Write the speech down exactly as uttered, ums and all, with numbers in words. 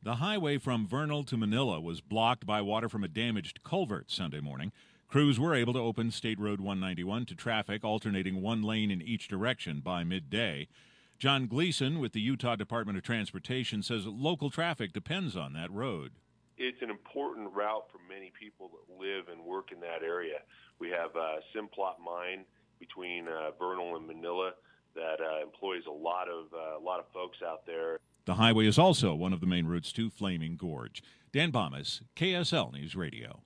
The highway from Vernal to Manila was blocked by water from a damaged culvert Sunday morning. Crews were able to open State Road one ninety-one to traffic, alternating one lane in each direction by midday. John Gleason with the Utah Department of Transportation says local traffic depends on that road. It's an important route for many people that live and work in that area. We have a Simplot mine between uh, Vernal and Manila that uh, employs a lot of uh, a lot of folks out there. The highway is also one of the main routes to Flaming Gorge. Dan Bomas, K S L News Radio.